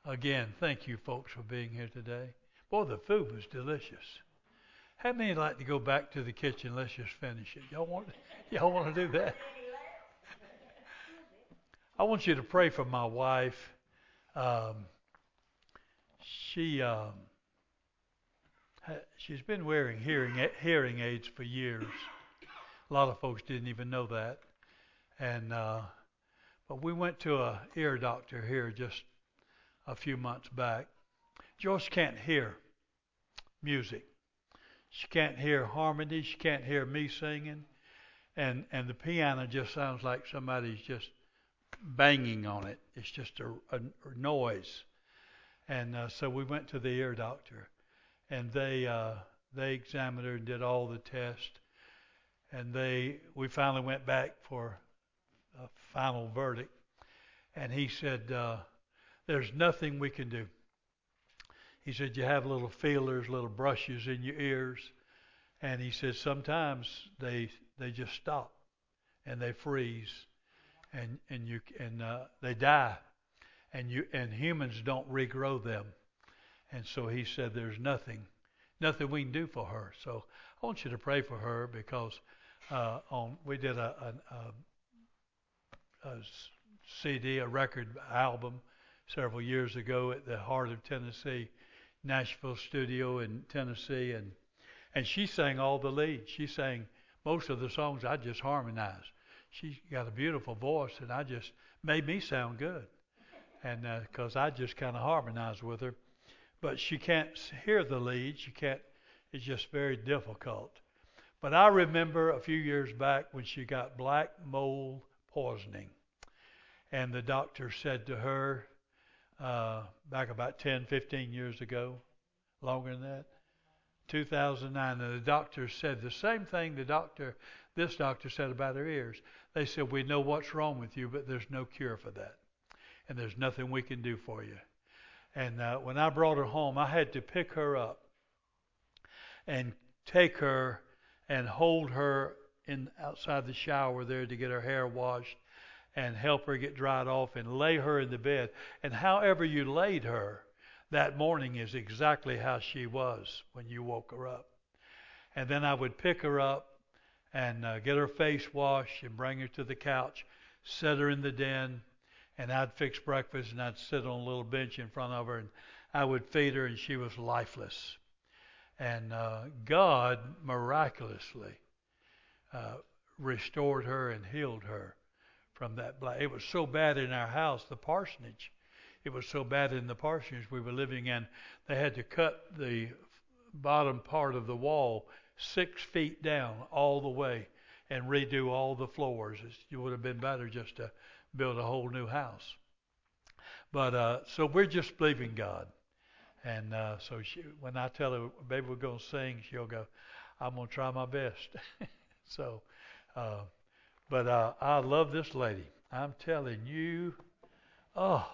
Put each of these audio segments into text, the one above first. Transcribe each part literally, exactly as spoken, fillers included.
Again, thank you folks for being here today. Boy, the food was delicious. How many like to go back to the kitchen? Let's just finish it. Y'all want y'all want to do that? I want you to pray for my wife. Um, she um, ha- she's been wearing hearing hearing aids for years. A lot of folks didn't even know that. And uh, but we went to a ear doctor here just a few months back. Joyce can't hear music. She can't hear harmony. She can't hear me singing. And and the piano just sounds like somebody's just banging on it. It's just a, a, a noise. And uh, so we went to the ear doctor, and they uh, they examined her and did all the tests. And they we finally went back for a final verdict. And he said, uh, "There's nothing we can do." He said, "You have little feelers, little brushes in your ears." And he said, "Sometimes they they just stop and they freeze, and and you and uh, they die, and you and humans don't regrow them." And so he said, "There's nothing, nothing we can do for her." So I want you to pray for her because uh, on we did a, a, a, a C D, a record album several years ago at the Heart of Tennessee, Nashville studio in Tennessee, and and she sang all the leads. She sang most of the songs I just harmonized. She got a beautiful voice, and I just made me sound good, and because uh, I just kind of harmonized with her. But she can't hear the leads. She can't. It's just very difficult. But I remember a few years back when she got black mold poisoning, and the doctor said to her, uh, back about ten, fifteen years ago, longer than that, two thousand nine, and the doctor said the same thing the doctor, this doctor said about her ears. They said, "We know what's wrong with you, but there's no cure for that, and there's nothing we can do for you." And uh, when I brought her home, I had to pick her up and take her and hold her in outside the shower there to get her hair washed and help her get dried off and lay her in the bed. And however you laid her that morning is exactly how she was when you woke her up. And then I would pick her up and uh, get her face washed and bring her to the couch, set her in the den, and I'd fix breakfast and I'd sit on a little bench in front of her and I would feed her, and she was lifeless. And uh, God miraculously uh, restored her and healed her from that black. It was so bad in our house, the parsonage. It was so bad in the parsonage we were living in, they had to cut the bottom part of the wall six feet down all the way and redo all the floors. It would have been better just to build a whole new house. But uh, so we're just believing God. And uh, so she, when I tell her, "Baby, we're going to sing," she'll go, "I'm going to try my best." so, uh, but uh, I love this lady. I'm telling you, oh,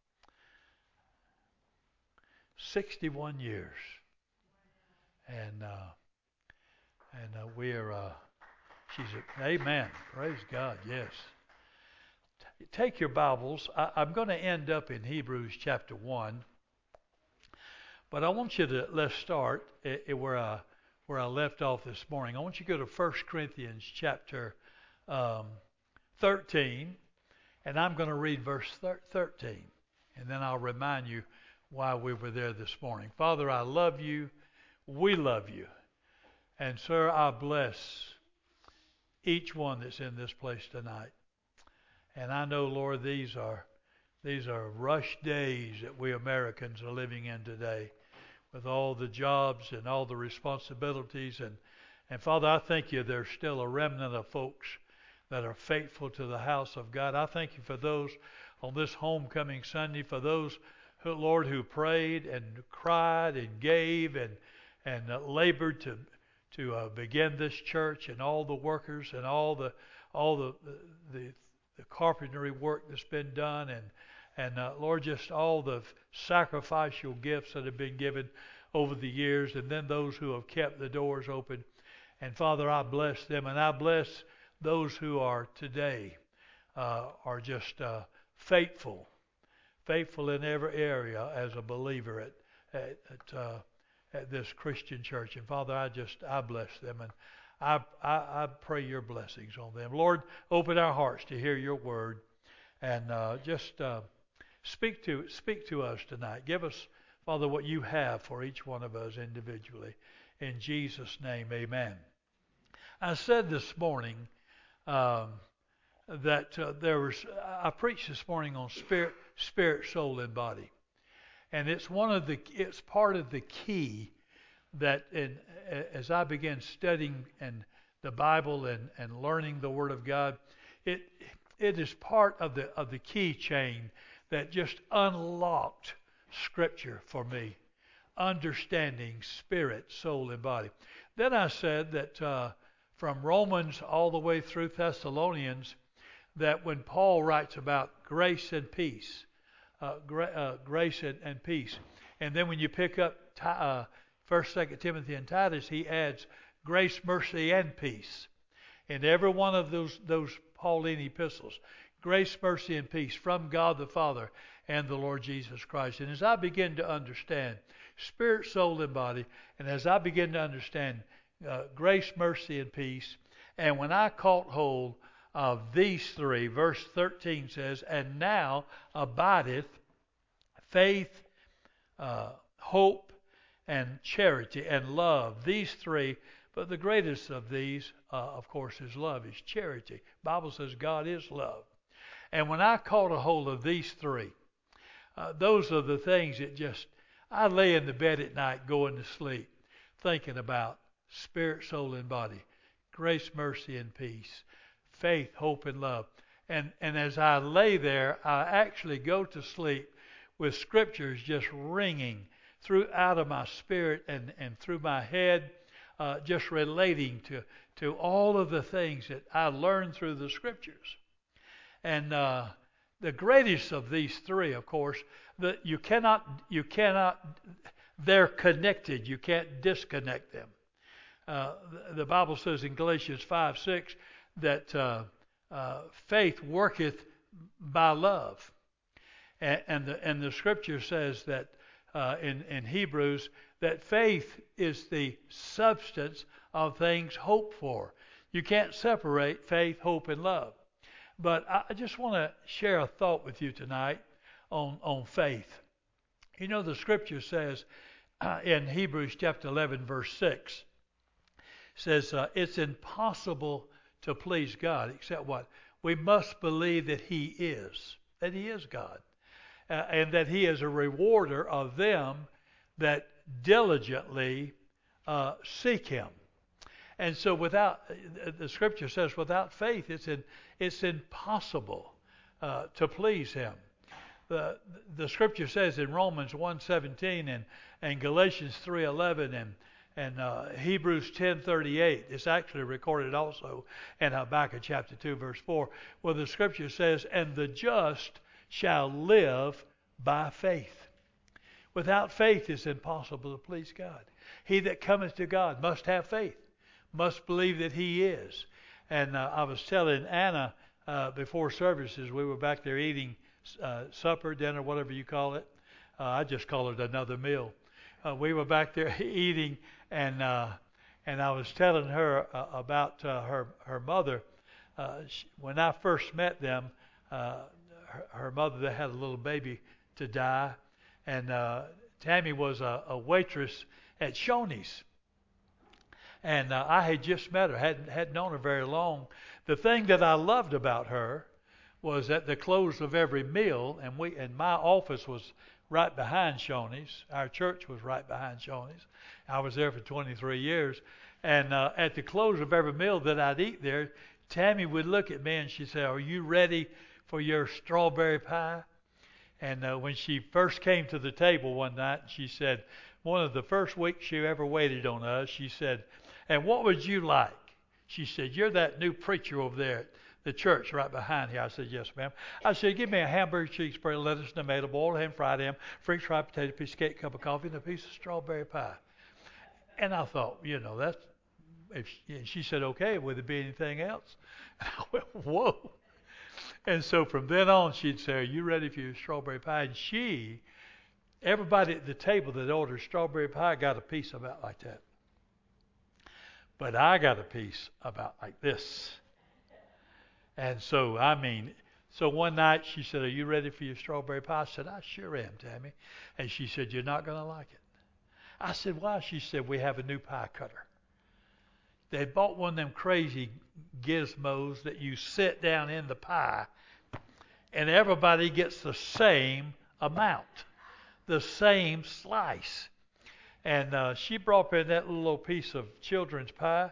sixty-one years. And uh, and uh, we're, uh, she's, a, amen. Praise God, yes. T- take your Bibles. I, I'm going to end up in Hebrews chapter one. But I want you to, let's start uh, where I, where I left off this morning. I want you to go to First Corinthians chapter um, thirteen, and I'm going to read verse thirteen, and then I'll remind you why we were there this morning. Father, I love you. We love you. And sir, I bless each one that's in this place tonight. And I know, Lord, these are these are rush days that we Americans are living in today, with all the jobs and all the responsibilities. And, and Father, I thank you there's still a remnant of folks that are faithful to the house of God. I thank you for those on this homecoming Sunday, for those, who, Lord, who prayed and cried and gave and, and uh, labored to to uh, begin this church, and all the workers and all the all the the, the carpentry work that's been done, and and uh, Lord, just all the sacrificial gifts that have been given over the years, and then those who have kept the doors open. And Father, I bless them, and I bless those who are today uh, are just uh, faithful faithful in every area as a believer at at at, uh, at this Christian church. And Father, I just I bless them, and I, I I pray your blessings on them. Lord, open our hearts to hear your word, and uh, just uh, speak to speak to us tonight. Give us, Father, what you have for each one of us individually. In Jesus' name, amen. I said this morning um, that uh, there was, I preached this morning on spirit, spirit, soul, and body. And it's one of the, it's part of the key that in, as I began studying and the Bible and, and learning the Word of God, it it is part of the of the key chain that just unlocked Scripture for me, understanding spirit, soul, and body. Then I said that uh, from Romans all the way through Thessalonians, that when Paul writes about grace and peace, uh, gra- uh, grace and, and peace, and then when you pick up uh, First, Second Timothy, and Titus, he adds grace, mercy, and peace. In every one of those those Pauline epistles, grace, mercy, and peace from God the Father and the Lord Jesus Christ. And as I begin to understand spirit, soul, and body, and as I begin to understand uh, grace, mercy, and peace, and when I caught hold of these three, verse thirteen says, and now abideth faith, uh, hope, and charity, and love. These three, but the greatest of these, uh, of course, is love, is charity. The Bible says God is love. And when I caught a hold of these three, uh, those are the things that just, I lay in the bed at night going to sleep, thinking about spirit, soul, and body, grace, mercy, and peace, faith, hope, and love. And, and as I lay there, I actually go to sleep with scriptures just ringing through out of my spirit and, and through my head, uh, just relating to, to all of the things that I learned through the scriptures. And uh, the greatest of these three, of course, that you cannot, you cannot, they're connected. You can't disconnect them. Uh, the, the Bible says in Galatians five six that uh, uh, faith worketh by love. And, and, the, and the scripture says that uh, in, in Hebrews that faith is the substance of things hoped for. You can't separate faith, hope, and love. But I just want to share a thought with you tonight on, on faith. You know, the scripture says uh, in Hebrews chapter eleven, verse six, says uh, it's impossible to please God, except what? We must believe that He is, that He is God, uh, and that He is a rewarder of them that diligently uh, seek Him. And so without, the scripture says without faith it's in, it's impossible uh, to please Him. The, the scripture says in Romans one seventeen and, and Galatians three eleven and, and uh, Hebrews ten thirty-eight, it's actually recorded also in Habakkuk chapter two verse four, where the scripture says, and the just shall live by faith. Without faith it's impossible to please God. He that cometh to God must have faith, must believe that He is. And uh, I was telling Anna uh, before services, we were back there eating uh, supper, dinner, whatever you call it. Uh, I just call it another meal. Uh, we were back there eating, and uh, and I was telling her uh, about uh, her her mother. Uh, she, when I first met them, uh, her, her mother, they had a little baby to die, and uh, Tammy was a, a waitress at Shoney's. And uh, I had just met her, hadn't, hadn't known her very long. The thing that I loved about her was at the close of every meal, and we and my office was right behind Shoney's. Our church was right behind Shoney's. I was there for twenty-three years. And uh, at the close of every meal that I'd eat there, Tammy would look at me and she'd say, are you ready for your strawberry pie? And uh, when she first came to the table one night, she said, one of the first weeks she ever waited on us, she said, and what would you like? She said, you're that new preacher over there at the church right behind here. I said, yes, ma'am. I said, give me a hamburger, cheese spread, lettuce, tomato, boiled ham, fried ham, French fried potato, piece of cake, cup of coffee, and a piece of strawberry pie. And I thought, you know, that's, if she, and she said, okay, would there be anything else? And I went, whoa. And so from then on, she'd say, "Are you ready for your strawberry pie?" And she, everybody at the table that ordered strawberry pie got a piece about like that. But I got a piece about like this. And so, I mean, so one night she said, "Are you ready for your strawberry pie?" I said, "I sure am, Tammy." And she said, "You're not going to like it." I said, "Why?" She said, "We have a new pie cutter. They bought one of them crazy gizmos that you sit down in the pie, and everybody gets the same amount, the same slice." And uh, she brought in that little piece of children's pie,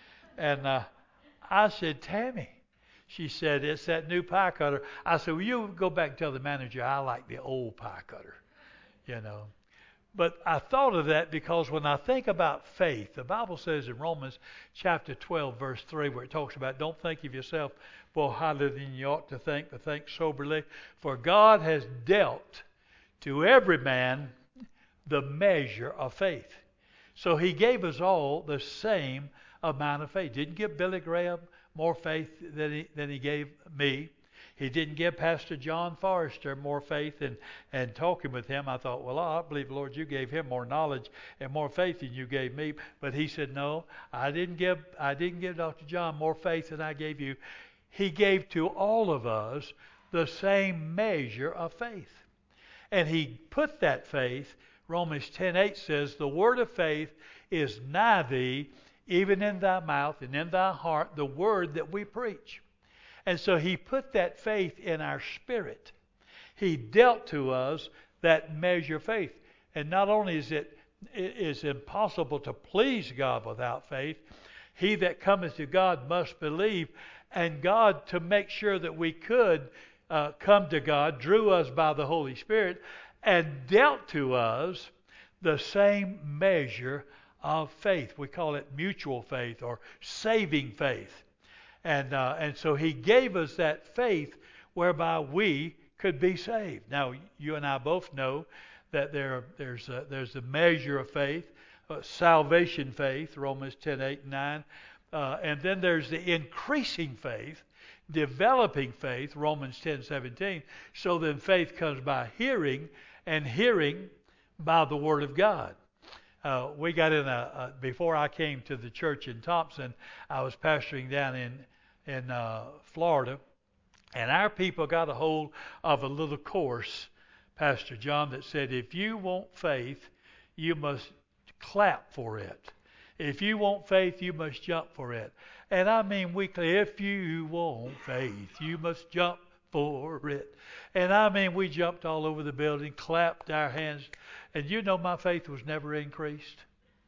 and uh, I said, "Tammy," she said, "it's that new pie cutter." I said, "Well, you go back and tell the manager I like the old pie cutter, you know." But I thought of that because when I think about faith, the Bible says in Romans chapter twelve, verse three, where it talks about, "Don't think of yourself more highly than you ought to think, but think soberly. For God has dealt to every man the measure of faith." So he gave us all the same amount of faith. Didn't give Billy Graham more faith than he, than he gave me. He didn't give Pastor John Forrester more faith and, and talking with him. I thought, well, I believe, Lord, you gave him more knowledge and more faith than you gave me. But he said, "No, I didn't give I didn't give Doctor John more faith than I gave you." He gave to all of us the same measure of faith. And he put that faith, Romans ten eight says, "The word of faith is nigh thee, even in thy mouth and in thy heart, the word that we preach." And so he put that faith in our spirit. He dealt to us that measure of faith. And not only is it is impossible to please God without faith, he that cometh to God must believe. And God, to make sure that we could uh, come to God, drew us by the Holy Spirit and dealt to us the same measure of faith. We call it mutual faith or saving faith. And uh, and so he gave us that faith whereby we could be saved. Now, you and I both know that there there's a, there's a measure of faith, uh, salvation faith, Romans ten eight and nine, uh, and then there's the increasing faith, developing faith, Romans ten seventeen. So then faith comes by hearing, and hearing by the Word of God. Uh, we got in a, a before I came to the church in Thompson, I was pastoring down in in uh, Florida, and our people got a hold of a little course, Pastor John, that said, if you want faith, you must clap for it. If you want faith, you must jump for it. And I mean weekly, if you want faith, you must jump for it. And I mean, we jumped all over the building, clapped our hands, and you know my faith was never increased.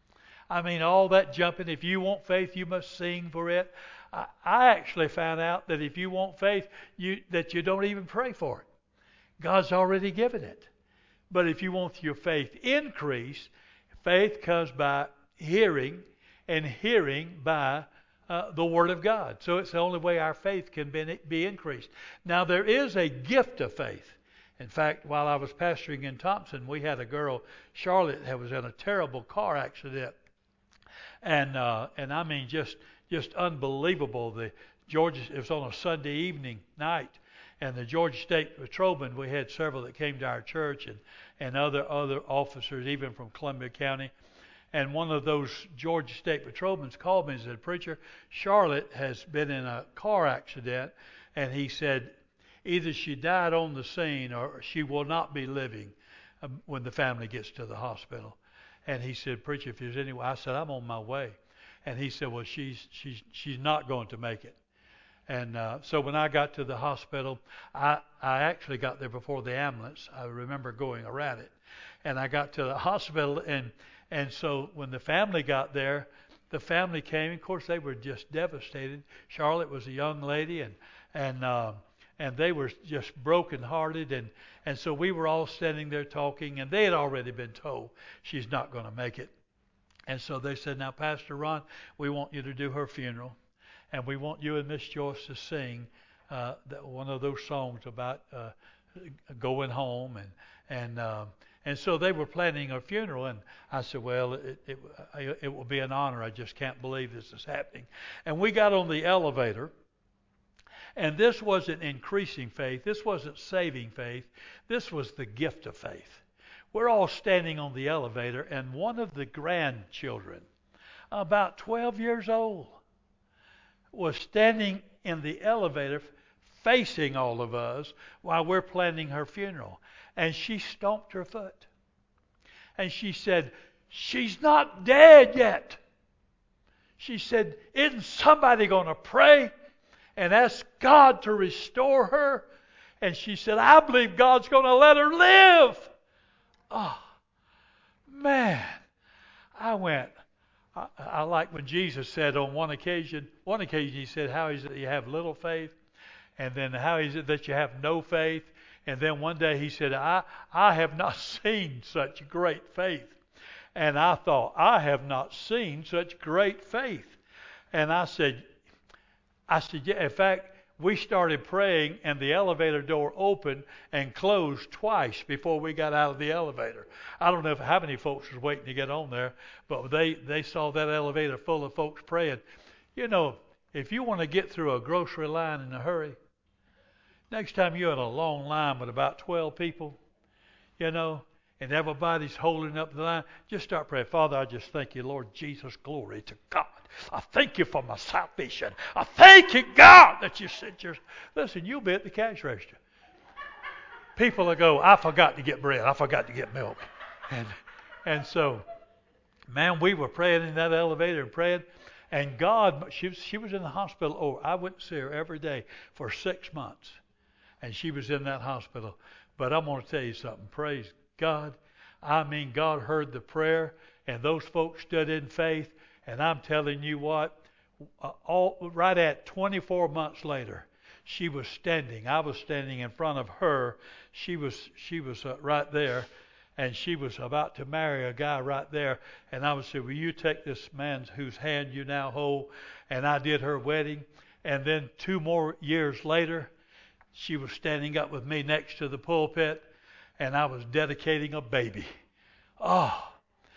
I mean, all that jumping, if you want faith, you must sing for it. I, I actually found out that if you want faith, you that you don't even pray for it. God's already given it. But if you want your faith increased, faith comes by hearing, and hearing by uh, the Word of God. So it's the only way our faith can be, be increased. Now, there is a gift of faith. In fact, while I was pastoring in Thompson, we had a girl, Charlotte, that was in a terrible car accident. And uh, and I mean, just just unbelievable. The Georgia, it was on a Sunday evening night, and the Georgia State Patrolmen, we had several that came to our church, and, and other other officers, even from Columbia County. And one of those Georgia State Patrolmen called me and said, "Preacher, Charlotte has been in a car accident," and he said, "Either she died on the scene or she will not be living um, when the family gets to the hospital." And he said, "Preacher, if there's any way," I said, "I'm on my way." And he said, "Well, she's she's she's not going to make it." And uh, so when I got to the hospital, I I actually got there before the ambulance. I remember going around it, and I got to the hospital, and and so when the family got there, the family came. Of course, they were just devastated. Charlotte was a young lady, and and uh, and they were just brokenhearted, and and so we were all standing there talking, and they had already been told she's not going to make it. And so they said, "Now, Pastor Ron, we want you to do her funeral, and we want you and Miss Joyce to sing uh, that, one of those songs about uh, going home." And and uh, and so they were planning a funeral, and I said, "Well, it, it it will be an honor. I just can't believe this is happening." And we got on the elevator. And this wasn't increasing faith. This wasn't saving faith. This was the gift of faith. We're all standing on the elevator, and one of the grandchildren, about twelve years old, was standing in the elevator facing all of us while we're planning her funeral. And she stomped her foot. And she said, "She's not dead yet." She said, "Isn't somebody going to pray and ask God to restore her?" And she said, "I believe God's going to let her live." Oh, man. I went, I, I like when Jesus said on one occasion, one occasion he said, "How is it that you have little faith? And then how is it that you have no faith?" And then one day he said, I, I have not seen such great faith. And I thought, I have not seen such great faith. And I said, I said, yeah, in fact, we started praying and the elevator door opened and closed twice before we got out of the elevator. I don't know if, how many folks was waiting to get on there, but they, they saw that elevator full of folks praying. You know, if you want to get through a grocery line in a hurry, next time you're in a long line with about twelve people, you know, and everybody's holding up the line, just start praying. "Father, I just thank you, Lord Jesus, glory to God. I thank you for my salvation. I thank you, God, that you sent your..." Listen, you'll be at the cash register. People will go, "I forgot to get bread. I forgot to get milk." And and so, man, we were praying in that elevator and praying. And God, she was, she was in the hospital. Oh, I went to see her every day for six months. And she was in that hospital. But I'm going to tell you something. Praise God. I mean, God heard the prayer, and those folks stood in faith. And I'm telling you what, uh, all right at twenty-four months later, she was standing. I was standing in front of her. She was she was uh, right there, and she was about to marry a guy right there. And I would say, "Will you take this man whose hand you now hold?" And I did her wedding. And then two more years later, she was standing up with me next to the pulpit, and I was dedicating a baby. Oh,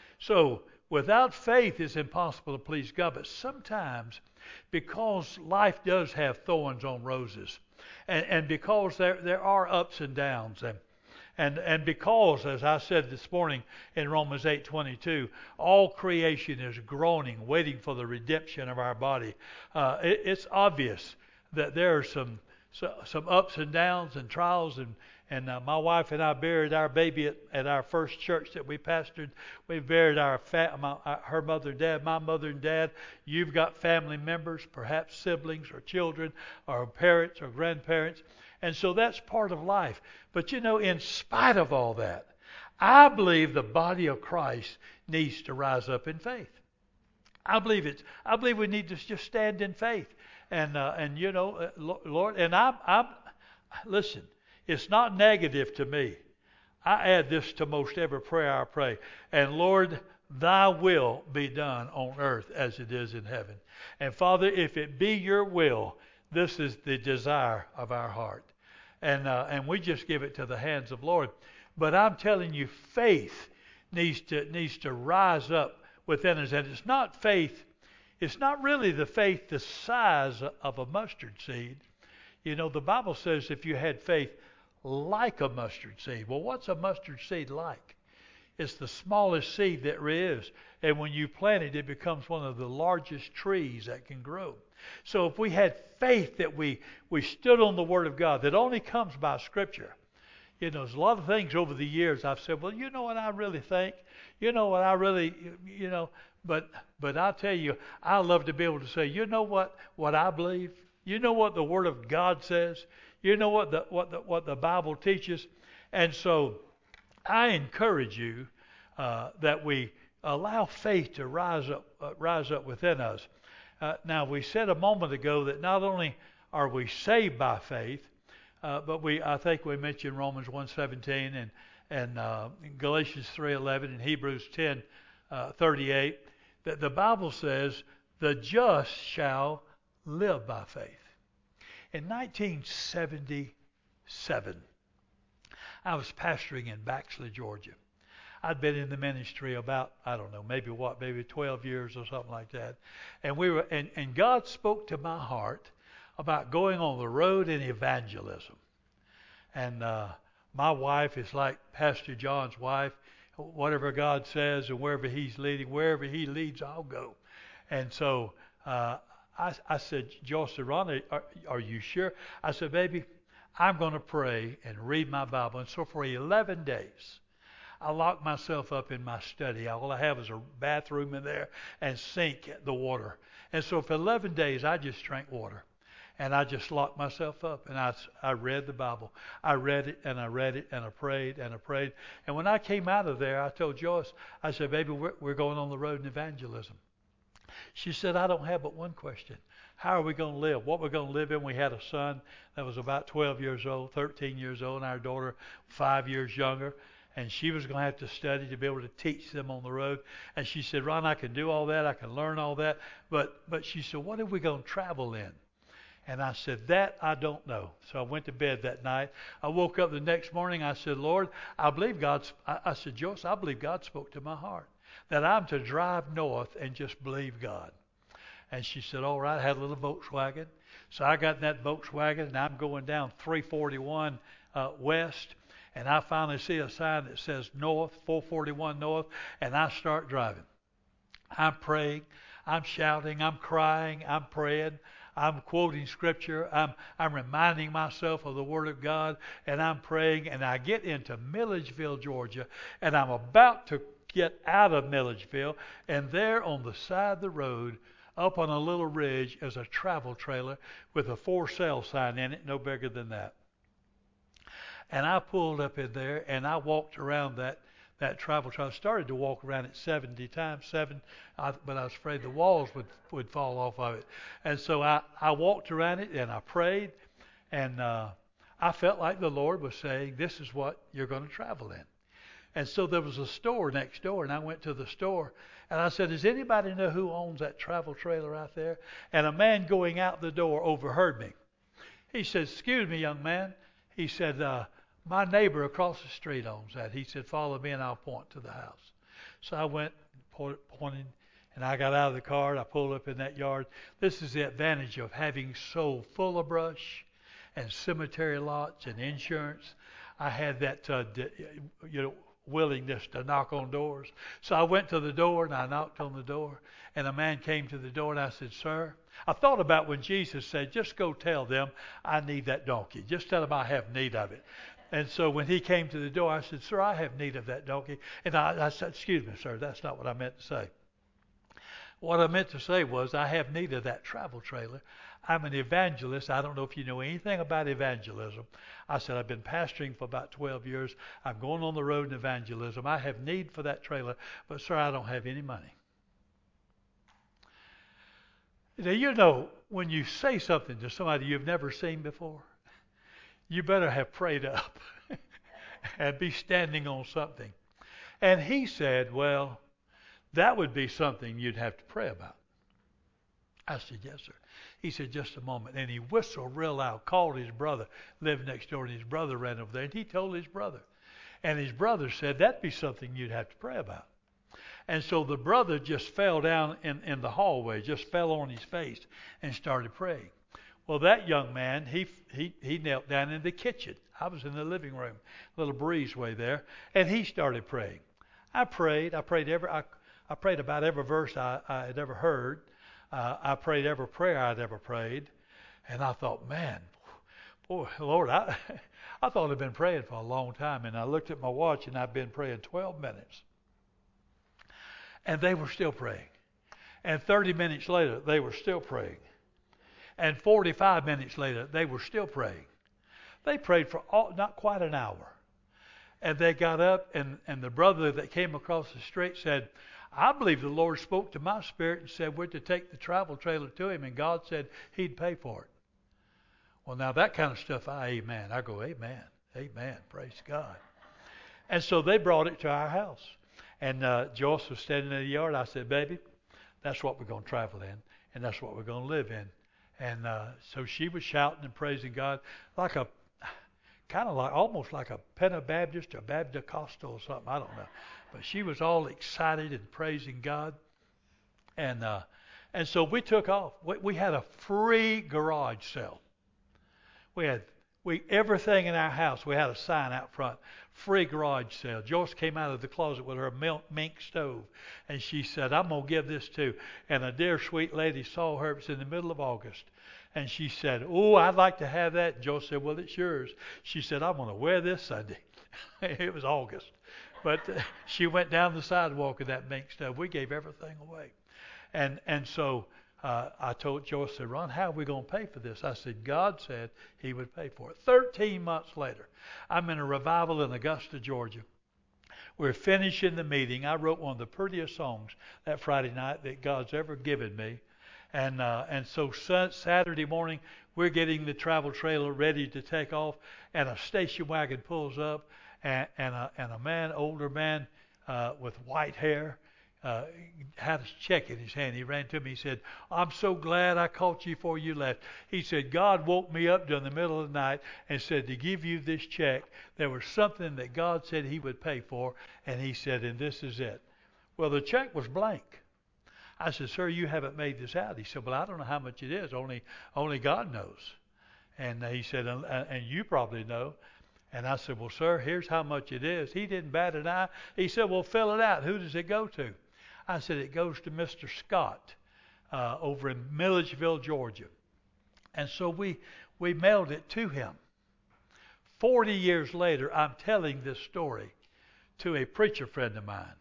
so without faith it's impossible to please God. But sometimes, because life does have thorns on roses, and, and because there, there are ups and downs, and And and because, as I said this morning in Romans eight twenty-two, all creation is groaning, waiting for the redemption of our body. Uh, it, it's obvious that there are some so, some ups and downs and trials. And and uh, my wife and I buried our baby at, at our first church that we pastored. We buried our, fa- my, uh, her mother and dad, my mother and dad. You've got family members, perhaps siblings or children or parents or grandparents. And so that's part of life. But you know, in spite of all that, I believe the body of Christ needs to rise up in faith. I believe it. I believe we need to just stand in faith. And uh, and you know, uh, Lord, and I'm I'm listen. It's not negative to me. I add this to most every prayer I pray. And Lord, Thy will be done on earth as it is in heaven. And Father, if it be Your will, this is the desire of our heart. And uh, and we just give it to the hands of the Lord. But I'm telling you, faith needs to needs to rise up within us. And it's not faith, it's not really the faith the size of a mustard seed. You know, the Bible says if you had faith like a mustard seed. Well, what's a mustard seed like? It's the smallest seed that there is. And when you plant it, it becomes one of the largest trees that can grow. So if we had faith that we, we stood on the Word of God, that only comes by Scripture. You know, there's a lot of things over the years I've said, well, you know what I really think? You know what I really, you know, but but I'll tell you, I love to be able to say, you know what, what I believe? You know what the Word of God says? You know what the what the what the Bible teaches? And so I encourage you uh, that we allow faith to rise up uh, rise up within us. Uh, now, we said a moment ago that not only are we saved by faith, uh, but we I think we mentioned Romans one seventeen and and uh, Galatians three eleven and Hebrews ten thirty-eight, that the Bible says the just shall live by faith. In nineteen seventy-seven, I was pastoring in Baxley, Georgia. I'd been in the ministry about, I don't know, maybe what, maybe twelve years or something like that. And we were, and, and God spoke to my heart about going on the road in evangelism. And uh, my wife is like Pastor John's wife. Whatever God says and wherever He's leading, wherever He leads, I'll go. And so uh, I, I said, Joyce said, Ron, are, are you sure? I said, baby, I'm going to pray and read my Bible. And so for eleven days, I locked myself up in my study. All I have is a bathroom in there and sink the water. And so for eleven days, I just drank water. And I just locked myself up, and I, I read the Bible. I read it, and I read it, and I prayed, and I prayed. And when I came out of there, I told Joyce, I said, baby, we're, we're going on the road in evangelism. She said, I don't have but one question. How are we going to live? What we're going to live in? We had a son that was about twelve years old, thirteen years old, and our daughter five years younger. And she was going to have to study to be able to teach them on the road. And she said, Ron, I can do all that. I can learn all that. But, but she said, what are we going to travel in? And I said, that I don't know. So I went to bed that night. I woke up the next morning. I said, Lord, I believe God's, I, I said, Joyce, I believe God spoke to my heart that I'm to drive north and just believe God. And she said, all right. I had a little Volkswagen. So I got in that Volkswagen, and I'm going down three forty-one uh, west. And I finally see a sign that says north, four forty-one north, and I start driving. I'm praying. I'm shouting. I'm crying. I'm praying. I'm quoting scripture. I'm I'm reminding myself of the Word of God, and I'm praying. And I get into Milledgeville, Georgia, and I'm about to get out of Milledgeville, and there on the side of the road, up on a little ridge, is a travel trailer with a for sale sign in it, no bigger than that. And I pulled up in there, and I walked around that that travel trailer. I started to walk around it seventy times, seven, I, but I was afraid the walls would, would fall off of it. And so I, I walked around it, and I prayed, and uh, I felt like the Lord was saying, this is what you're going to travel in. And so there was a store next door, and I went to the store, and I said, does anybody know who owns that travel trailer out there? And a man going out the door overheard me. He said, excuse me, young man. He said, uh, my neighbor across the street owns that. He said, follow me and I'll point to the house. So I went, pointed, and I got out of the car, and I pulled up in that yard. This is the advantage of having sold full of brush and cemetery lots and insurance. I had that, uh, you know, willingness to knock on doors. So I went to the door, and I knocked on the door, and a man came to the door, and I said, sir, I thought about when Jesus said, just go tell them I need that donkey. Just tell them I have need of it. And so when he came to the door, I said, sir, I have need of that donkey. And I, I said, excuse me, sir, that's not what I meant to say. What I meant to say was, I have need of that travel trailer. I'm an evangelist. I don't know if you know anything about evangelism. I said, I've been pastoring for about twelve years. I'm going on the road in evangelism. I have need for that trailer, but sir, I don't have any money. Now, you know, when you say something to somebody you've never seen before, you better have prayed up and be standing on something. And he said, well, that would be something you'd have to pray about. I said, yes, sir. He said, just a moment. And he whistled real loud, called his brother, lived next door, and his brother ran over there, and he told his brother. And his brother said, that'd be something you'd have to pray about. And so the brother just fell down in, in the hallway, just fell on his face and started praying. Well, that young man, he he he knelt down in the kitchen. I was in the living room, a little breezeway there, and he started praying. I prayed. I prayed every. I, I prayed about every verse I, I had ever heard. Uh, I prayed every prayer I'd ever prayed, and I thought, man, boy, Lord, I I thought I'd been praying for a long time, and I looked at my watch, and I'd been praying twelve minutes, and they were still praying, and thirty minutes later they were still praying. And forty-five minutes later, they were still praying. They prayed for all, not quite an hour. And they got up, and, and the brother that came across the street said, I believe the Lord spoke to my spirit and said we're to take the travel trailer to him, and God said he'd pay for it. Well, now that kind of stuff, I amen. I go, amen, amen, praise God. And so they brought it to our house. And uh, Joyce was standing in the yard. I said, baby, that's what we're going to travel in, and that's what we're going to live in. And uh, so she was shouting and praising God like a, kind of like, almost like a Pentabaptist or Baptist Costal or something, I don't know. But she was all excited and praising God. And uh, And so we took off. We, we had a free garage sale. We had we everything in our house. We had a sign out front, free garage sale. Joyce came out of the closet with her milk, mink stove, and she said, "I'm gonna give this to." And a dear sweet lady saw her. It was in the middle of August, and she said, "Oh, I'd like to have that." And Joyce said, "Well, it's yours." She said, "I'm gonna wear this Sunday." It was August, but uh, she went down the sidewalk with that mink stove. We gave everything away, and and so. Uh, I told Joyce, I said, "Ron, how are we going to pay for this?" I said, "God said He would pay for it." Thirteen months later, I'm in a revival in Augusta, Georgia. We're finishing the meeting. I wrote one of the prettiest songs that Friday night that God's ever given me. And uh, and so Saturday morning, we're getting the travel trailer ready to take off, and a station wagon pulls up, and, and, a, and a man, older man uh, with white hair, Uh, had a check in his hand. He ran to me. He said, "I'm so glad I caught you before you left." He said, "God woke me up during the middle of the night and said to give you this check. There was something that God said He would pay for." And he said, "And this is it." Well, the check was blank. I said, "Sir, you haven't made this out." He said, "Well, I don't know how much it is. Only, only God knows." And he said, "And, and you probably know." And I said, "Well, sir, here's how much it is." He didn't bat an eye. He said, "Well, fill it out. Who does it go to?" I said, "It goes to Mister Scott uh, over in Milledgeville, Georgia." And so we, we mailed it to him. Forty years later, I'm telling this story to a preacher friend of mine.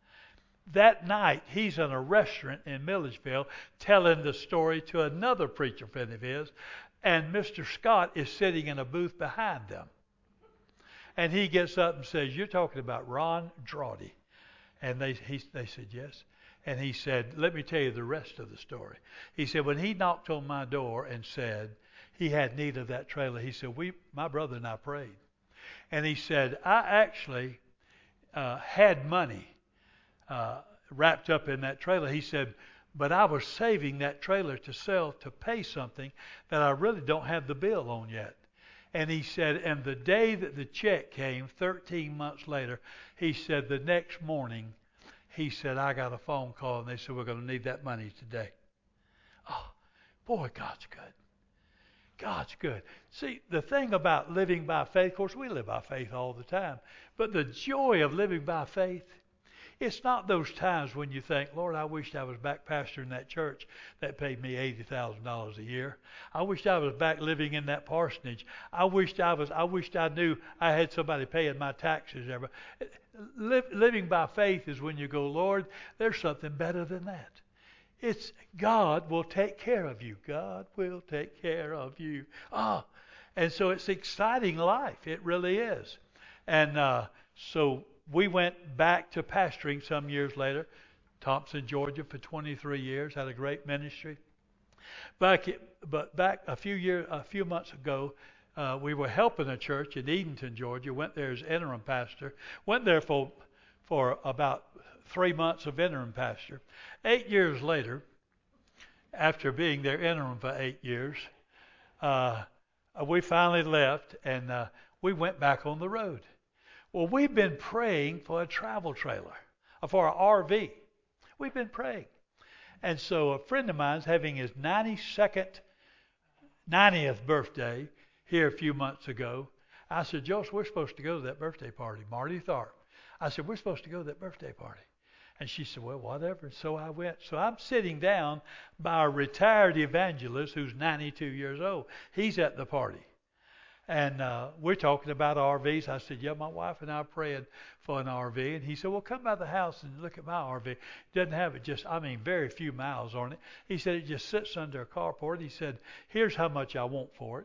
That night, he's in a restaurant in Milledgeville telling the story to another preacher friend of his, and Mister Scott is sitting in a booth behind them. And he gets up and says, "You're talking about Ron Drawdy." And they he, they said, "Yes." And he said, "Let me tell you the rest of the story." He said, "When he knocked on my door and said he had need of that trailer," he said, "We, my brother and I prayed." And he said, "I actually uh, had money uh, wrapped up in that trailer." He said, "But I was saving that trailer to sell to pay something that I really don't have the bill on yet." And he said, and the day that the check came, thirteen months later, he said, the next morning, he said, "I got a phone call, and they said, we're going to need that money today." Oh, boy, God's good. God's good. See, the thing about living by faith, of course, we live by faith all the time, but the joy of living by faith, it's not those times when you think, "Lord, I wished I was back pastoring that church that paid me eighty thousand dollars a year. I wished I was back living in that parsonage. I wished I was. I wished I knew I had somebody paying my taxes." Ever. Live, living by faith is when you go, "Lord, there's something better than that." It's God will take care of you. God will take care of you. Ah, and so it's exciting life. It really is. And uh, so. We went back to pastoring some years later, Thompson, Georgia, for twenty-three years. Had a great ministry. Back, but back a few years, a few months ago, uh, we were helping a church in Edenton, Georgia. Went there as interim pastor. Went there for for about three months of interim pastor. Eight years later, after being there interim for eight years, uh, we finally left, and uh, we went back on the road. Well, we've been praying for a travel trailer, for an R V. We've been praying. And so a friend of mine's having his ninety-second, ninetieth birthday here a few months ago. I said, "Joyce, we're supposed to go to that birthday party." Marty Tharp. I said, "We're supposed to go to that birthday party." And she said, "Well, whatever." And so I went. So I'm sitting down by a retired evangelist who's ninety-two years old. He's at the party. And uh, we're talking about R Vs. I said, "Yeah, my wife and I are praying for an R V." And he said, "Well, come by the house and look at my R V. It doesn't have it just, I mean, very few miles on it." He said, "It just sits under a carport." He said, "Here's how much I want for it."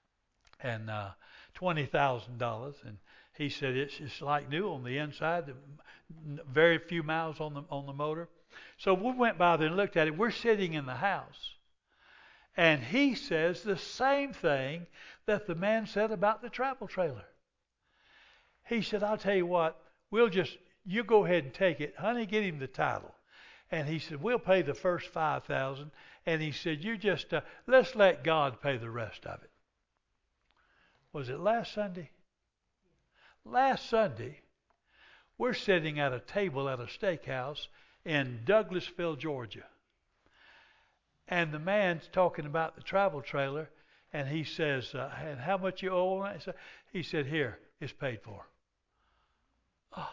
And uh, twenty thousand dollars. And he said, it's, it's like new on the inside, very few miles on the, on the motor. So we went by there and looked at it. We're sitting in the house. And he says the same thing that the man said about the travel trailer. He said, "I'll tell you what, we'll just, you go ahead and take it. Honey, get him the title." And he said, "We'll pay the first five thousand dollars. And he said, "You just, uh, let's let God pay the rest of it." Was it last Sunday? Last Sunday, we're sitting at a table at a steakhouse in Douglasville, Georgia. And the man's talking about the travel trailer, and he says, uh, and how much you owe on it? He said, here, it's paid for. Oh,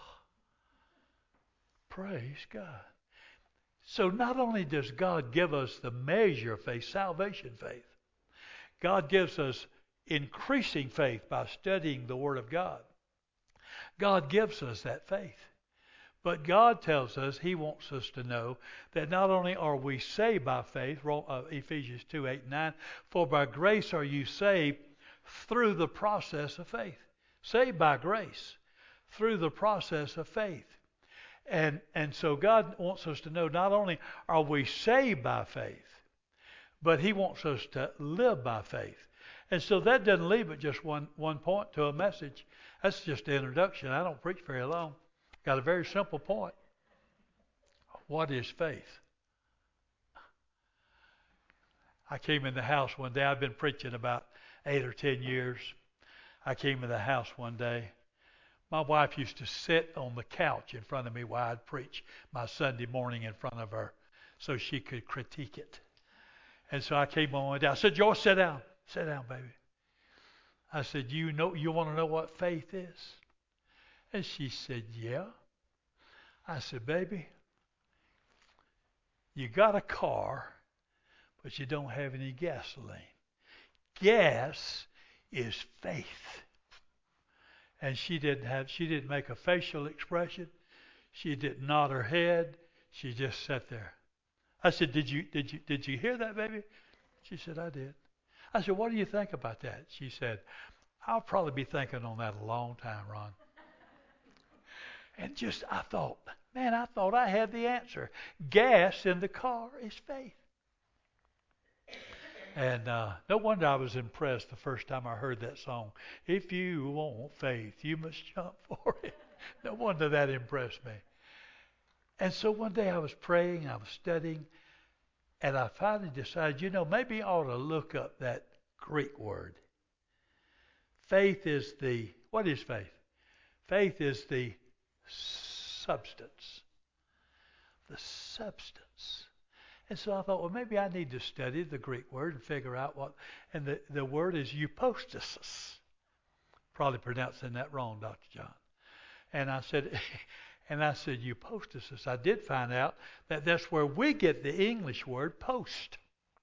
praise God. So not only does God give us the measure of faith, salvation faith, God gives us increasing faith by studying the Word of God. God gives us that faith. But God tells us He wants us to know that not only are we saved by faith, Ephesians two, eight, and nine, for by grace are you saved through the process of faith. Saved by grace through the process of faith. And, and so God wants us to know not only are we saved by faith, but He wants us to live by faith. And so that doesn't leave it just one, one point to a message. That's just the introduction. I don't preach very long. Got a very simple point. What is faith? I came in the house one day. I've been preaching about eight or ten years. I came in the house one day. My wife used to sit on the couch in front of me while I'd preach my Sunday morning in front of her so she could critique it. And so I came on down. I said, Joyce, sit down. Sit down, baby. I said, you know, you want to know what faith is? And she said, yeah. I said, baby, you got a car, but you don't have any gasoline. Gas is faith. And she didn't have, she didn't make a facial expression. She didn't nod her head. She just sat there. I said, did you, did you, did you hear that, baby? She said, I did. I said, what do you think about that? She said, I'll probably be thinking on that a long time, Ron. And just, I thought, man, I thought I had the answer. Gas in the car is faith. And uh, no wonder I was impressed the first time I heard that song. If you want faith, you must jump for it. No wonder that impressed me. And so one day I was praying, I was studying, and I finally decided, you know, maybe I ought to look up that Greek word. Faith is the, what is faith? Faith is the substance. The substance. And so I thought, well, maybe I need to study the Greek word and figure out what, and the, the word is eupostasis. Probably pronouncing that wrong, Doctor John. And I said, and I said eupostasis. I did find out that that's where we get the English word post.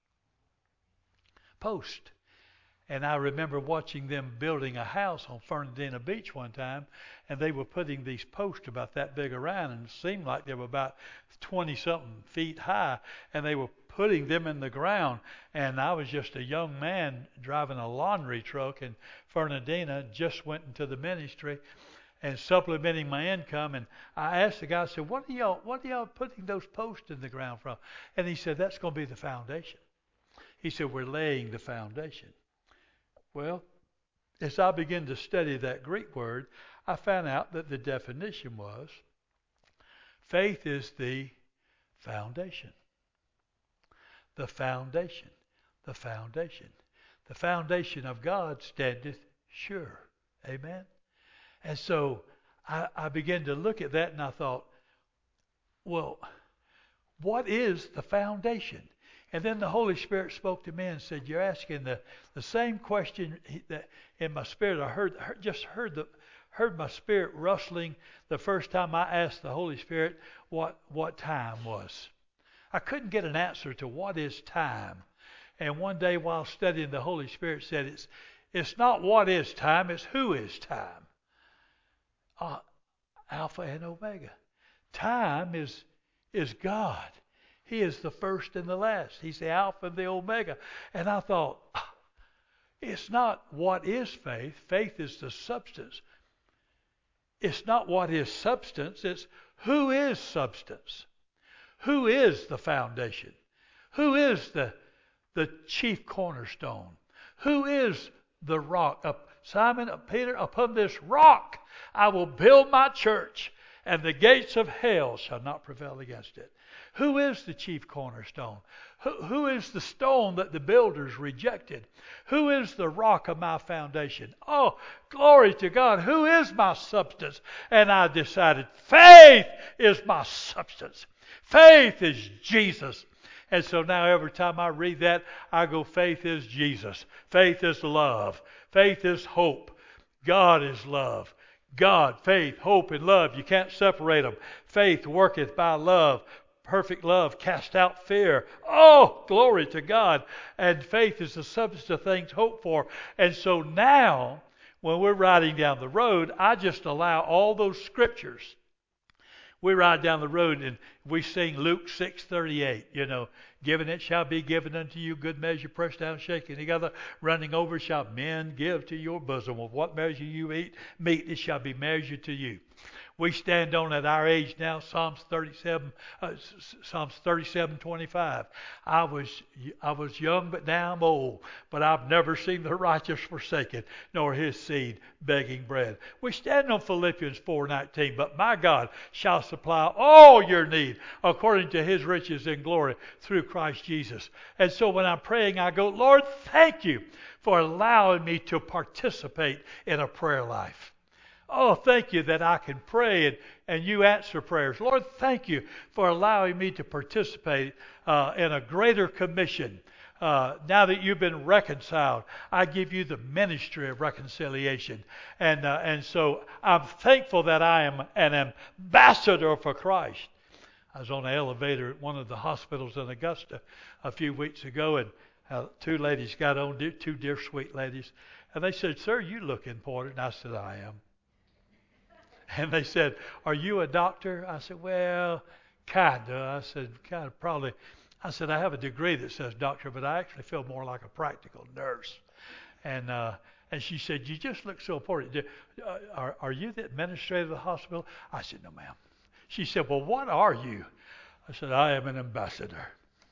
Post. And I remember watching them building a house on Fernandina Beach one time, and they were putting these posts about that big around, and it seemed like they were about twenty-something feet high, and they were putting them in the ground. And I was just a young man driving a laundry truck in Fernandina, just went into the ministry and supplementing my income. And I asked the guy, I said, what are y'all, what are y'all putting those posts in the ground from? And he said, that's going to be the foundation. He said, we're laying the foundation. Well, as I began to study that Greek word, I found out that the definition was faith is the foundation. The foundation. The foundation. The foundation of God standeth sure. Amen? And so I, I began to look at that and I thought, well, what is the foundation? And then the Holy Spirit spoke to me and said, you're asking the, the same question that in my spirit. I heard, heard just heard the heard my spirit rustling the first time I asked the Holy Spirit what, what time was. I couldn't get an answer to what is time. And one day while studying, the Holy Spirit said, it's it's not what is time, it's who is time. Uh, Alpha and Omega. Time is is God. He is the first and the last. He's the Alpha and the Omega. And I thought, it's not what is faith. Faith is the substance. It's not what is substance. It's who is substance. Who is the foundation? Who is the, the chief cornerstone? Who is the rock? Uh, Simon, uh, Peter, upon this rock I will build my church, and the gates of hell shall not prevail against it. Who is the chief cornerstone? Who, who is the stone that the builders rejected? Who is the rock of my foundation? Oh, glory to God. Who is my substance? And I decided faith is my substance. Faith is Jesus. And so now every time I read that, I go, faith is Jesus. Faith is love. Faith is hope. God is love. God, faith, hope, and love. You can't separate them. Faith worketh by love. Perfect love cast out fear. Oh, glory to God. And faith is the substance of things hoped for. And so now, when we're riding down the road, I just allow all those scriptures. We ride down the road and we sing Luke six thirty-eight, you know, given it shall be given unto you, good measure, pressed down, shaken together, running over shall men give to your bosom. Of what measure you eat, meet, it shall be measured to you. We stand on at our age now, Psalms thirty-seven, uh, Psalms thirty-seven twenty-five. I was I was young, but now I'm old. But I've never seen the righteous forsaken, nor his seed begging bread. We stand on Philippians four nineteen. But my God shall supply all your need according to his riches in glory through Christ Jesus. And so when I'm praying, I go, Lord, thank you for allowing me to participate in a prayer life. Oh, thank you that I can pray and, and you answer prayers. Lord, thank you for allowing me to participate uh, in a greater commission. Uh, now that you've been reconciled, I give you the ministry of reconciliation. And, uh, and so I'm thankful that I am an ambassador for Christ. I was on an elevator at one of the hospitals in Augusta a few weeks ago, and uh, two ladies got on, two dear sweet ladies, and they said, "Sir, you look important." I said, "I am." And they said, "Are you a doctor?" I said, "Well, kinda." I said, "Kind of, probably." I said, "I have a degree that says doctor, but I actually feel more like a practical nurse." And uh, and she said, "You just look so important. Do, uh, are, are you the administrator of the hospital?" I said, "No, ma'am." She said, "Well, what are you?" I said, "I am an ambassador."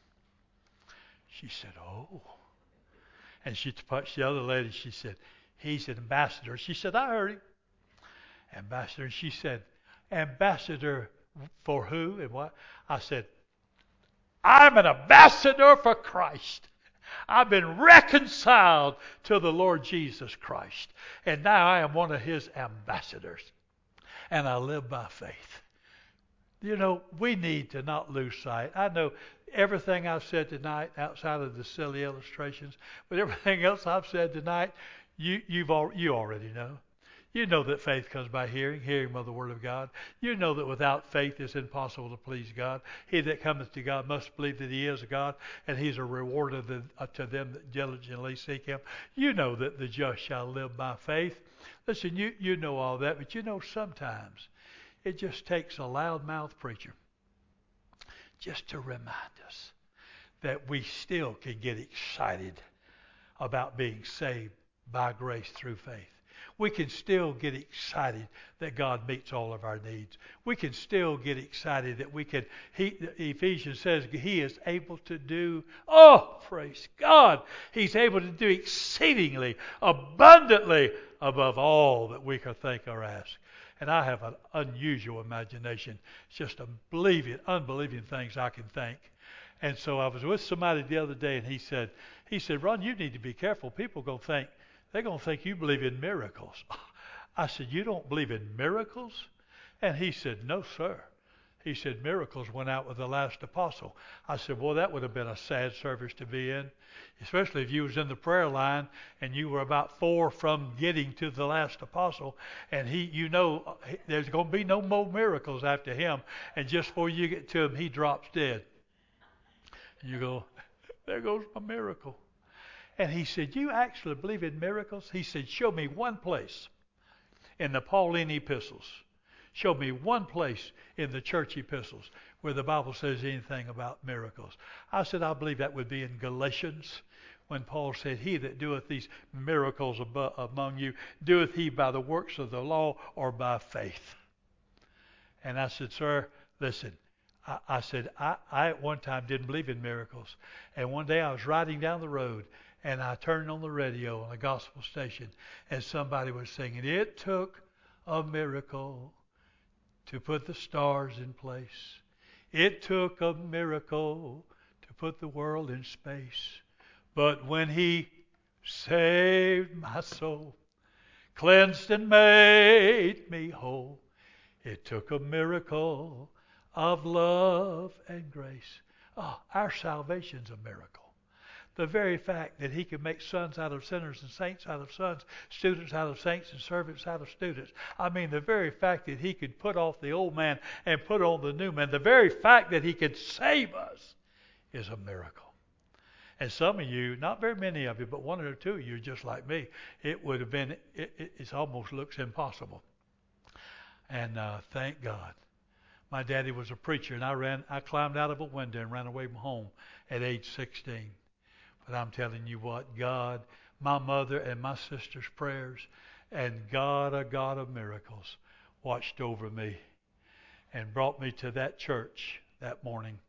She said, "Oh." And she touched the other lady. She said, "He's an ambassador." She said, "I heard him." Ambassador. And she said, "Ambassador for who and what?" I said, "I'm an ambassador for Christ. I've been reconciled to the Lord Jesus Christ. And now I am one of his ambassadors. And I live by faith." You know, we need to not lose sight. I know everything I've said tonight, outside of the silly illustrations, but everything else I've said tonight, you, you've al- you already know. You know that faith comes by hearing, hearing by the word of God. You know that without faith it's impossible to please God. He that cometh to God must believe that he is a God, and he's a rewarder the, uh, to them that diligently seek him. You know that the just shall live by faith. Listen, you, you know all that, but you know sometimes it just takes a loudmouth preacher just to remind us that we still can get excited about being saved by grace through faith. We can still get excited that God meets all of our needs. We can still get excited that we can, he, Ephesians says he is able to do, oh, praise God, he's able to do exceedingly, abundantly above all that we could think or ask. And I have an unusual imagination. It's just unbelieving, unbelieving things I can think. And so I was with somebody the other day, and he said, he said, "Ron, you need to be careful. People are going to think, they're going to think you believe in miracles." I said, "You don't believe in miracles?" And he said, "No, sir." He said, "Miracles went out with the last apostle." I said, "Well, that would have been a sad service to be in, especially if you was in the prayer line and you were about four from getting to the last apostle, and he, you know, there's going to be no more miracles after him, and just before you get to him, he drops dead." And you go, "There goes my miracle." And he said, "You actually believe in miracles?" He said, "Show me one place in the Pauline epistles. Show me one place in the church epistles where the Bible says anything about miracles." I said, "I believe that would be in Galatians, when Paul said, he that doeth these miracles abo- among you, doeth he by the works of the law or by faith?" And I said, "Sir, listen, I, I said, I, I at one time didn't believe in miracles. And one day I was riding down the road, and I turned on the radio on a gospel station, and somebody was singing, 'It took a miracle to put the stars in place. It took a miracle to put the world in space. But when he saved my soul, cleansed and made me whole, it took a miracle of love and grace.' Oh, our salvation's a miracle. The very fact that he can make sons out of sinners and saints out of sons, students out of saints and servants out of students. I mean, the very fact that he could put off the old man and put on the new man, the very fact that he could save us is a miracle. And some of you, not very many of you, but one or two of you, just like me, it would have been, it, it, it almost looks impossible. And uh, thank God. My daddy was a preacher, and I ran, I climbed out of a window and ran away from home at age sixteen. But I'm telling you what, God, my mother and my sister's prayers, and God, a God of miracles, watched over me and brought me to that church that morning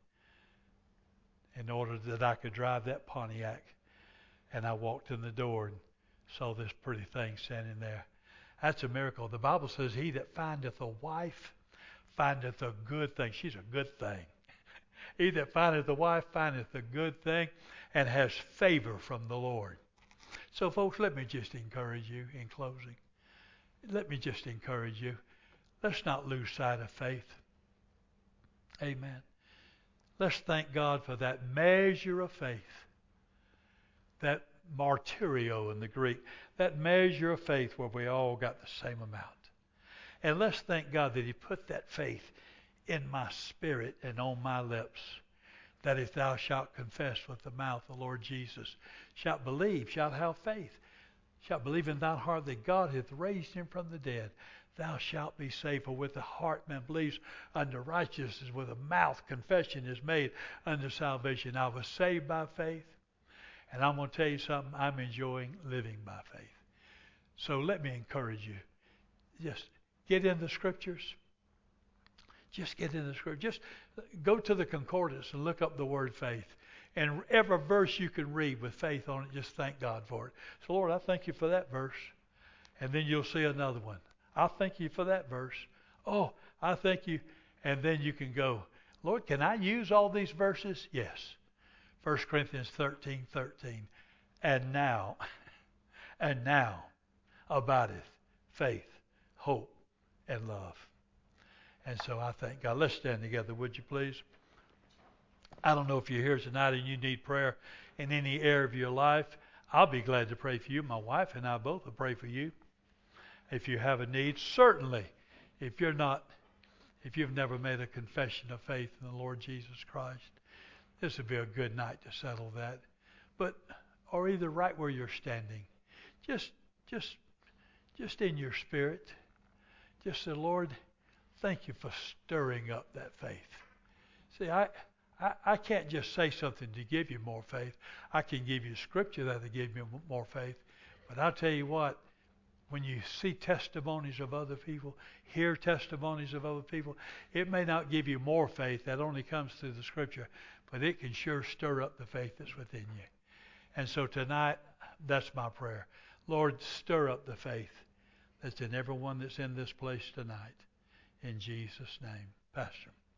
in order that I could drive that Pontiac. And I walked in the door and saw this pretty thing standing there. That's a miracle. The Bible says, he that findeth a wife findeth a good thing. She's a good thing. He that findeth a wife findeth a good thing and has favor from the Lord. So, folks, let me just encourage you in closing. Let me just encourage you. Let's not lose sight of faith. Amen. Let's thank God for that measure of faith. That martyrio in the Greek. That measure of faith where we all got the same amount. And let's thank God that he put that faith in my spirit and on my lips. That if thou shalt confess with the mouth the Lord Jesus, shalt believe, shalt have faith, shalt believe in thine heart that God hath raised him from the dead, thou shalt be saved. For with the heart man believes unto righteousness, with the mouth confession is made unto salvation. I was saved by faith, and I'm going to tell you something, I'm enjoying living by faith. So let me encourage you. Just get in the scriptures. Just get in the scripture. Just go to the concordance and look up the word faith. And every verse you can read with faith on it, just thank God for it. So, Lord, I thank you for that verse. And then you'll see another one. I thank you for that verse. Oh, I thank you. And then you can go, Lord, can I use all these verses? Yes. First Corinthians thirteen thirteen. And now, and now abideth faith, hope, and love. And so I thank God. Let's stand together, would you please? I don't know if you're here tonight and you need prayer in any area of your life. I'll be glad to pray for you. My wife and I both will pray for you. If you have a need, certainly, if you're not, if you've never made a confession of faith in the Lord Jesus Christ, this would be a good night to settle that. But, or either right where you're standing, just, just, just in your spirit, just say, Lord, thank you for stirring up that faith. See, I, I, I can't just say something to give you more faith. I can give you scripture that will give you more faith. But I'll tell you what, when you see testimonies of other people, hear testimonies of other people, it may not give you more faith. That only comes through the scripture. But it can sure stir up the faith that's within you. And so tonight, that's my prayer. Lord, stir up the faith that's in everyone that's in this place tonight. In Jesus' name. Pastor.